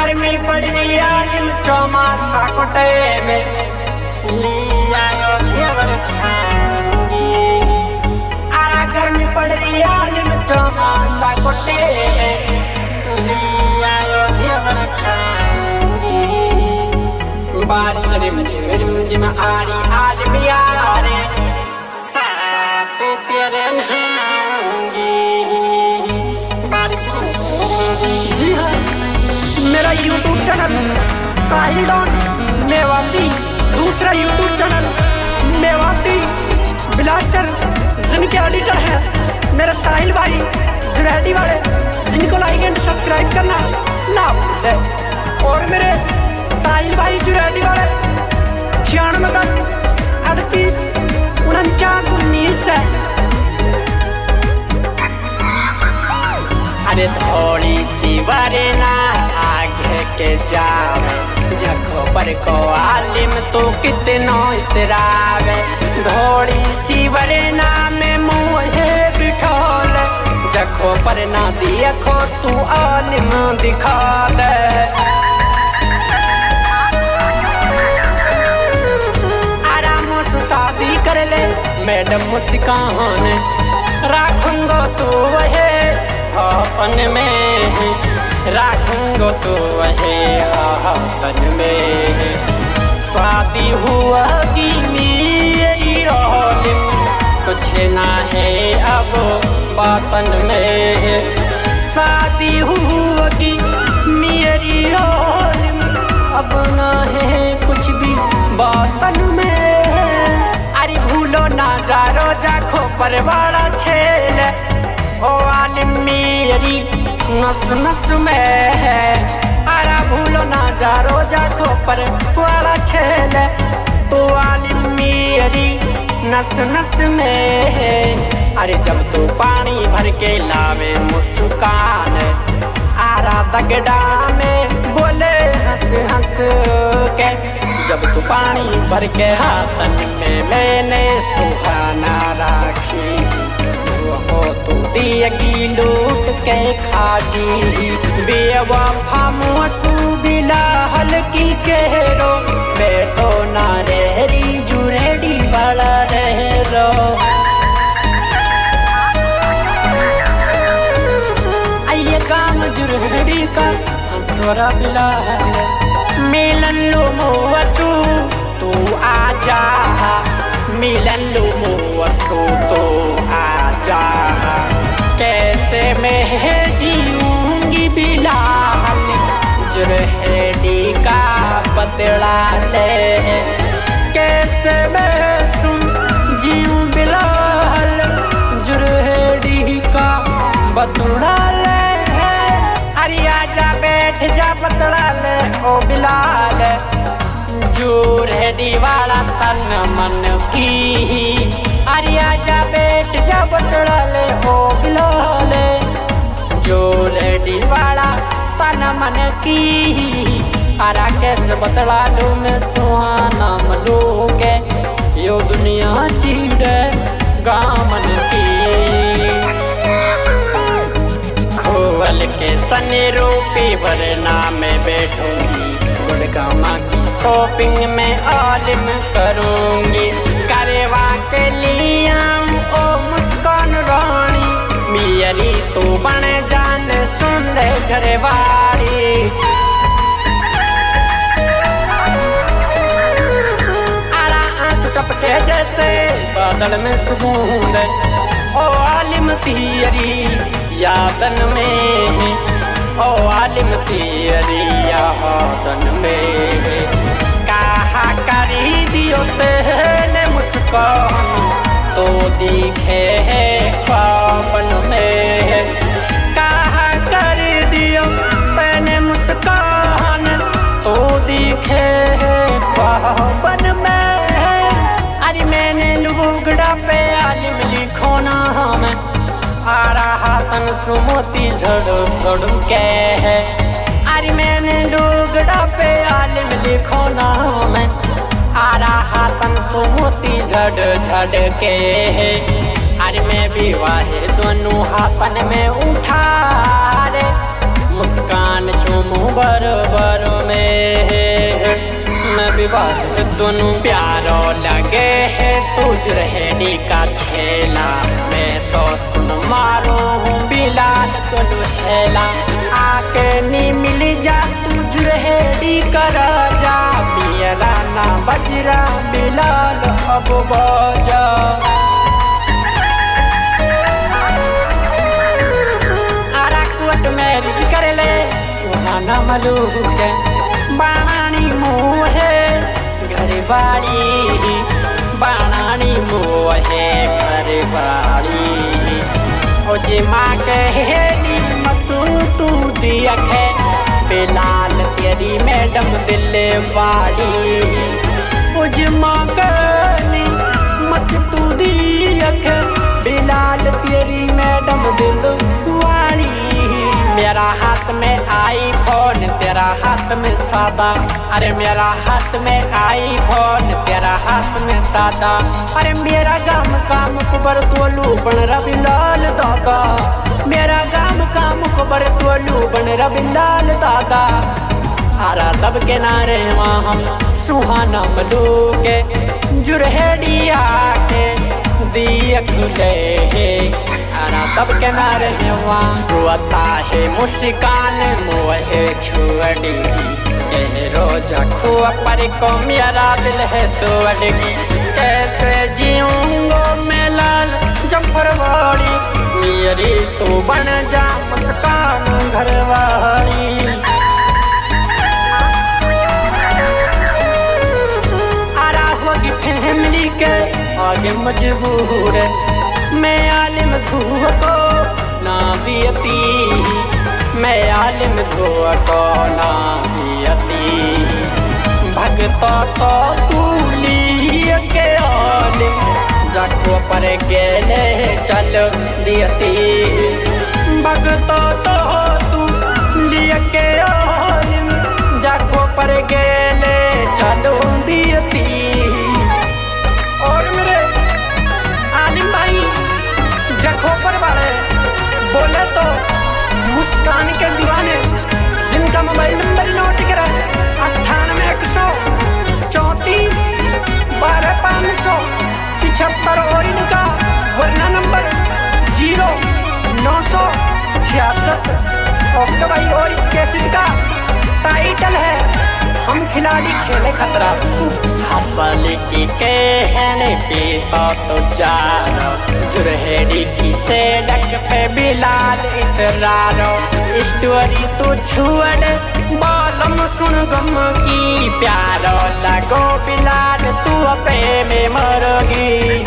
गर्मी पड़ रही आलिम चौमासा कोटे में आरा गर्मी पड़ रही आलिम चौमासा कोटे में बारिश रिमझिम आ रही आलिम यारे साथ तेरे जी हाँ, मेरा YouTube channel Sahil Don Mewati, दूसरा YouTube चैनल मेवाती ब्लास्टर, जिनके एडिटर हैं मेरे साहिल भाई जुरैडी वाले, जिनको लाइक एंड सब्सक्राइब करना ना भूलें। और मेरे साहिल भाई जुरैडी वाले 9610 38 49 19 है। अरे थोड़ी सी वरना आगे के जावे, जखो पर को आलिम तो कितनो इतरावे। थोड़ी सी वरना में मुझे बिठोल, जखो पर ना देखो तू आलिम दिखा दे। आराम से शादी कर ले मैडम मुस्कान, राखूंगो तू वहे हाथन में, राखूंगो तो वहे हाथन में। शादी हुआ कि मेरी आलिम, कुछ ना है अब बातन में। शादी हुआ कि मेरी आलिम, अब ना है कुछ भी बातन में। अरे भूलो ना जारो जाखो परवाड़ा छेल, ओ आलिम मेरी नस नस में है। अरे भूलो ना जा रोजा खो पर वाला छेल, तो आलिम मेरी नस नस में है। अरे जब तू पानी भर के लावे मुस्कान, आरा दगड़ा में बोले हंस हंस के। जब तू पानी भर के हाथन में मैंने सुहाना राखी, हो तू दियगी लूट के खादी। बेवफा मुसू बिला हल्की कहरो, बेटो ना रहरी जुरेडी बड़ा रहरो। आइए काम जुरेडी का हंसवरा बिला है। मिलन लो मुसू तू आजा, मिलन लो मुसू तो आजा। कैसे मैं जीऊंगी बिलाल, जुरहेडी का बतला ले। कैसे मैं जीऊं बिलाल, जुरहेडी का बतला ले। अरे आजा बैठ जा बतला ले ओ बिलाल, जुरहेडी वाला तन मन की। अरे आजा बैठ जा बतला ले ओ बिलाल, जुरहेडी वाला तन मन की। अरा कैसे बतला लूं मैं सुहाना मलू के, यो दुनिया चीड़े गामन की। खोवल के सने रूपी वरना में बैठूंगी, गुड़गामा की शॉपिंग में आलिम करूंगी। करवा के लिया ओ मुस्कान रानी, मेरी तो बन जान सुन ले घरवारी। आरा आंसू टपके जैसे बादल में सुकून, ओ आलिम तेरी यादन में, ओ आलिम तेरी यादन में। कहा करी दियो तेने मुस्कान, तो दिखे है ख्वाबन में। कहा कर दियो तेने मुस्कान, तो दिखे है ख्वाबन में। अरे मैंने लुगड़ा पे आलिम लिखो ना हमें, आ रहा तन सुमोती झड़ झड़ के है। अरे मैंने लुगड़ा पे आलिम लिखो ना हमें, आ रहा तन सुमोती झड़ झड़ के है। अरे मैं भी वाहे दोनों हाथन में उठा रे, मुस्कान चूमू बरोबर में मैं विवाह दोनों प्यारो लगे है तुझ रहेडी का छेला मैं तो सुन मारो हूँ बिलाल को हेला आके नी मिल जा तुझ रहेडी कर जा मेरा ना बजरा बिलाल अब बजा आरा कोट मैरिज कर ले सुहाना मलूक बाणानी मोहे घरवाड़ी बाणानी मोहे घरवाड़ी ओ जी माँ कहेली मतू तू दिया है बिलाल तेरी मैडम दिल वाली ओ जी माँ कहली मत तू दिया है बिलाल तेरी मैडम दिल वाली मेरा हाथ में आईफोन तेरा हाथ में सादा अरे मेरा हाथ में आईफोन तेरा हाथ में सादा अरे मेरा गाम काम कुबर तोलू बन रवि लाल दादा मेरा गाम काम कुबर तोलू बन रवि लाल दादा आरा दब के नारे वहाँ हम सुहाना मलूके जुरहेडिया के दिया खुले है आरा तब के नारे वहाँ रोता है मुस्कान मोहे छुअड़ी के रोजा खुआ पर को मेरा दिल है तो अड़गी कैसे जीऊंगा मैं लाल जफरवाड़ी मेरी तो बन जा मुस्कान घरवाड़ी आरा होगी फैमिली के आगे मजबूर मैं आलिम धुआ को ना दियती मैं आलिम धुआ को ना दियती भगता तो तू लिए के आलिम जाखो पर गेले चल दियती भगता तो तू लिए के आलिम जाखो पर गेले चलो दियती और मेरे आलिम भाई जखोपर वाले बोले तो मुस्कान के दीवाने जिनका मोबाइल नंबर नोट करा 98 134 12 575 और इनका वरना नंबर 0966 ओके भाई और इस कैसेट का टाइटल है हम खिलाड़ी खेले खतरा हसल की कहने पीता तो जारो जुरहेडी की सेडक पे बिलाल इतरारो स्टोरी तो छुअड़ बालम सुन गम की प्यारो लगो बिलाल तू पे में मरोगी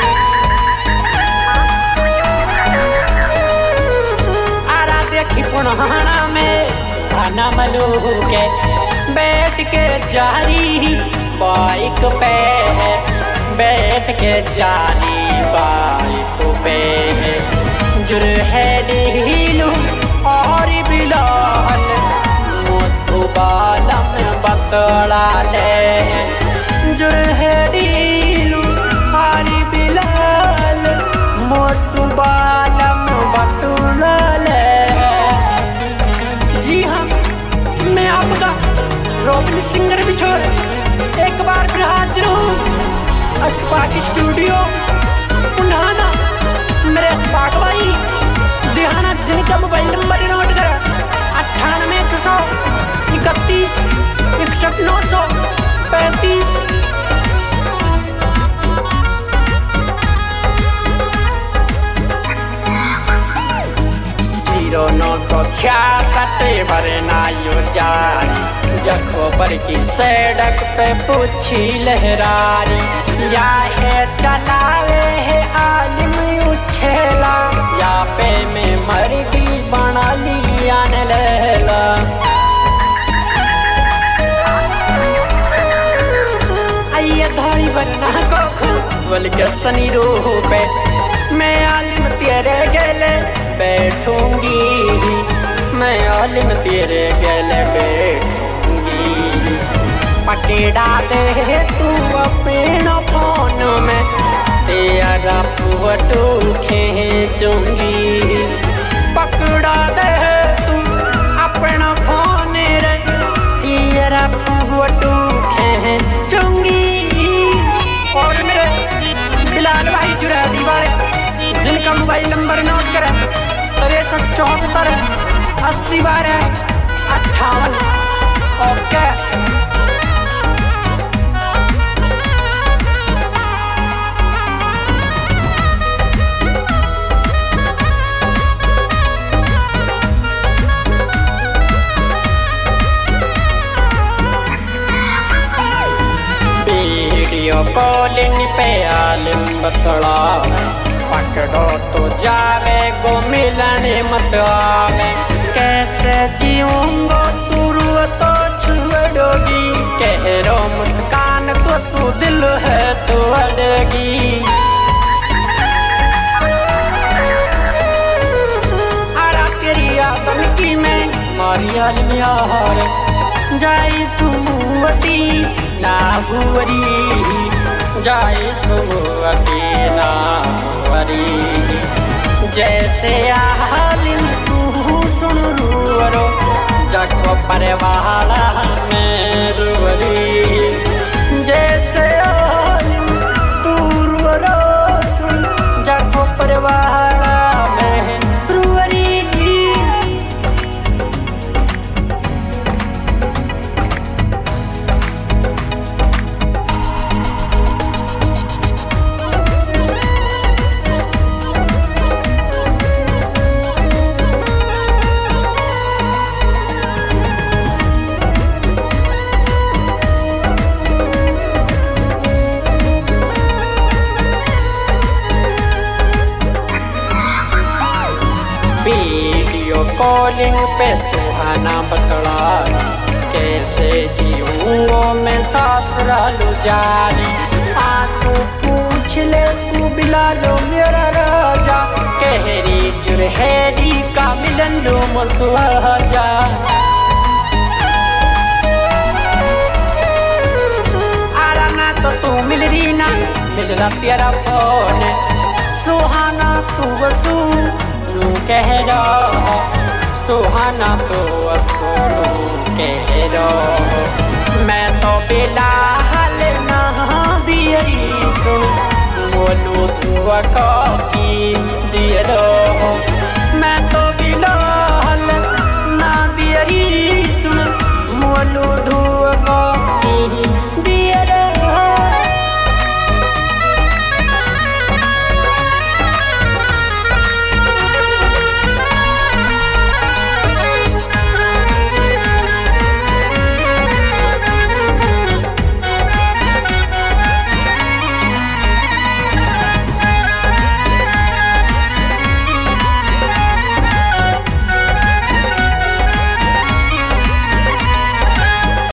आरा देखी पुनहाना में सुहाना मलूके बैठ के जारी बाइक पे बैठ के जारी बाइक पे जुरहेडी और बिलाल मुसुबालम बतड़ा ले जुरहेडी और बिलाल मुसुबालम बतड़ा ले जी हाँ मैं आपका रॉबिन सिंगर भी छोड़ एक बार फिर हाजिर हूँ अशफाक स्टूडियो पुनाना मेरे अशफाक भाई दिहाना जिनका मोबाइल नंबर नोट करा 98 131 61 935 0966 भरना यो जारी जखोबर की सड़क पे पूछी लहरारी या है चलावे है आलिम उछेला या पे में मर्गी बना लिया न लहला आइए धड़ी बनना को बोल के सनी रूह पे मैं आलिम तेरे गले बैठूंगी मैं आलिम तेरे गले बैठूंगी पकड़ा दे तू अपना फोन में तेरा फोटो खींचूंगी पकड़ा दे तू अपना 6174 ओके। वीडियो कॉलिंग पे आलिम बतलावे, पकड़ो तो जावे गो मिलने मत आवे। कैसे जीऊंगो तू रुआ तो छोड़ोगी, कह रो मुस्कान तो सू दिल है तो अड़गी। आरा तेरी आदम की मैं मारी आलिम यार, जाई सुमुअती ना हुवरी, जाए सुमुअती ना हुवरी। जैसे आलिम तू सुन रुवरो, जगो परवाला में रुवरी। जैसे आलिम तू रुवरो सुन, जगो परवाला में रुवरी। वीडियो कॉलिंग पे सुहाना बतला, कैसे जीऊंगो मैं ससुरालू जारी। आंसू पूछ ले तू बिलालो मेरा राजा, कहरी जुरहेरी का मिलन लो मसुआजा। आरा ना तो तू मिल रही ना, मिलना तेरा फोन। सुहाना तू वसू कह रो, सुहाना तो असुनु कह रो। मैं तो बिलाल ना दियरी सुन, बोलू तू की दियरो।